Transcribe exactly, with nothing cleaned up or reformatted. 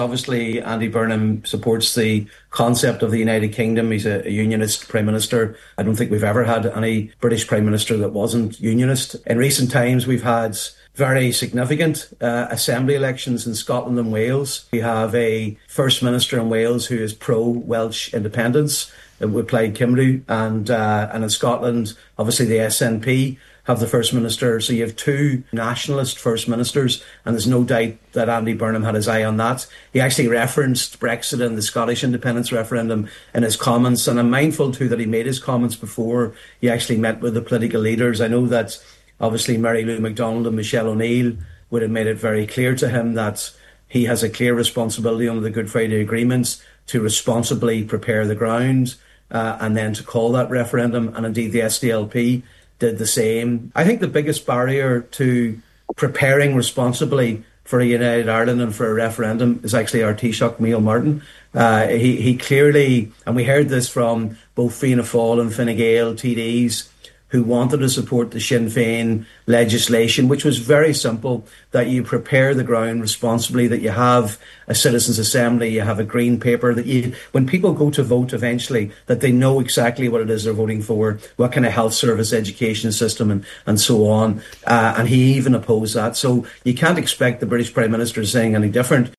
Obviously, Andy Burnham supports the concept of the United Kingdom. He's a, a unionist Prime Minister. I don't think we've ever had any British Prime Minister that wasn't unionist. In recent times, we've had very significant uh, assembly elections in Scotland and Wales. We have a First Minister in Wales who is pro-Welsh independence, with Plaid Cymru, and uh, and in Scotland, obviously the S N P have the First Minister. So you have two nationalist First Ministers, and there's no doubt that Andy Burnham had his eye on that. He actually referenced Brexit and the Scottish independence referendum in his comments, and I'm mindful too that he made his comments before he actually met with the political leaders. I know that obviously Mary Lou McDonald and Michelle O'Neill would have made it very clear to him that he has a clear responsibility under the Good Friday agreements to responsibly prepare the ground uh, and then to call that referendum, and indeed the S D L P did the same. I think the biggest barrier to preparing responsibly for a United Ireland and for a referendum is actually our Taoiseach, Micheál Martin. Uh, he, he clearly, and we heard this from both Fianna Fáil and Fine Gael T Ds, who wanted to support the Sinn Féin legislation, which was very simple, that you prepare the ground responsibly, that you have a citizens' assembly, you have a green paper, that you, when people go to vote eventually, that they know exactly what it is they're voting for, what kind of health service, education system, and, and so on. Uh, and he even opposed that. So you can't expect the British Prime Minister saying any different.